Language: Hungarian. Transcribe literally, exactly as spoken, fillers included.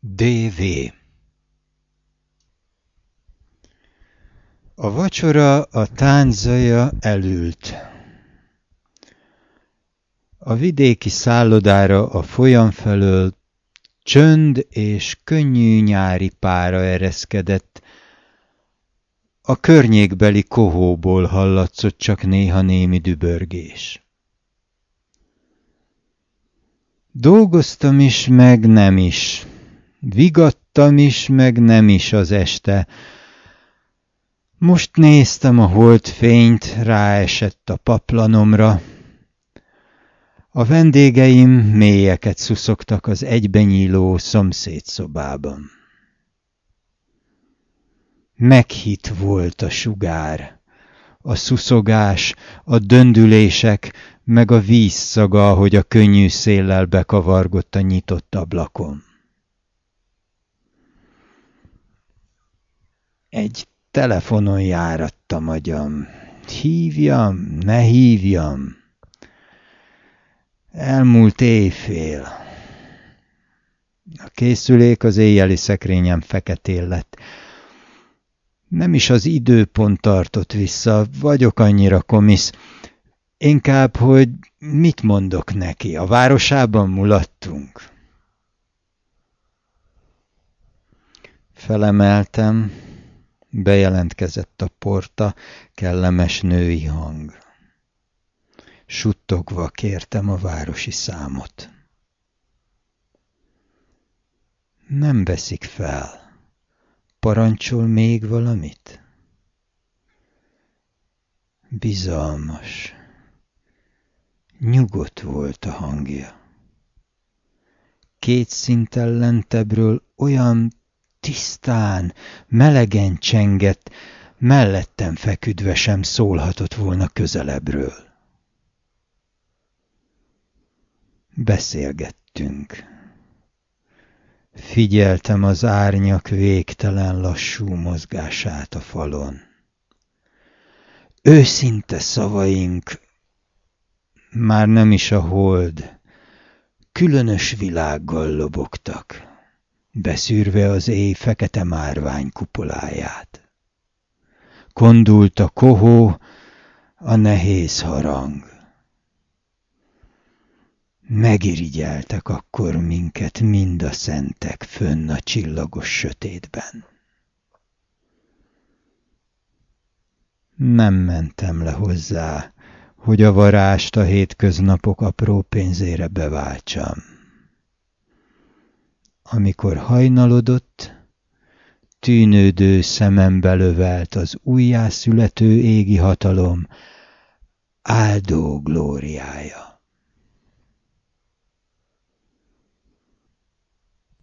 dé vé A vacsora a tánczaya elült. A vidéki szállodára a folyam felől csönd és könnyű nyári pára ereszkedett. A környékbeli kohóból hallatszott csak néha némi dübörgés. Dolgoztam is, meg nem is. Vigadtam is, meg nem is az este. Most néztem a holdfényt, ráesett a paplanomra. A vendégeim mélyeket szuszogtak az egybenyíló szomszédszobában. Meghitt volt a sugár, a szuszogás, a döndülések, meg a víz szaga, ahogy a könnyű széllel bekavargott a nyitott ablakon. Egy telefonon járattam agyam. Hívjam, ne hívjam. Elmúlt éjfél. A készülék az éjjeli szekrényem feketén lett. Nem is az időpont tartott vissza, vagyok annyira komisz. Inkább, hogy mit mondok neki, a városában mulattunk. Felemeltem, bejelentkezett a porta, kellemes női hang. Suttogva kértem a városi számot. Nem veszik fel. Parancsol még valamit? Bizalmas. Nyugodt volt a hangja. Két szinttel lentebbről olyan tisztán, melegen csengett, mellettem feküdve sem szólhatott volna közelebbről. Beszélgettünk. Figyeltem az árnyak végtelen lassú mozgását a falon. Őszinte szavaink, már nem is a hold, különös világgal lobogtak, beszűrve az éj fekete márvány kupoláját. Kondult a kohó, a nehéz harang. Megirigyeltek akkor minket mind a szentek fönn a csillagos sötétben. Nem mentem le hozzá, hogy a varást a hétköznapok apró pénzére beváltsam. Amikor hajnalodott, tűnődő szemembe lövelt az újjászülető égi hatalom áldó glóriája.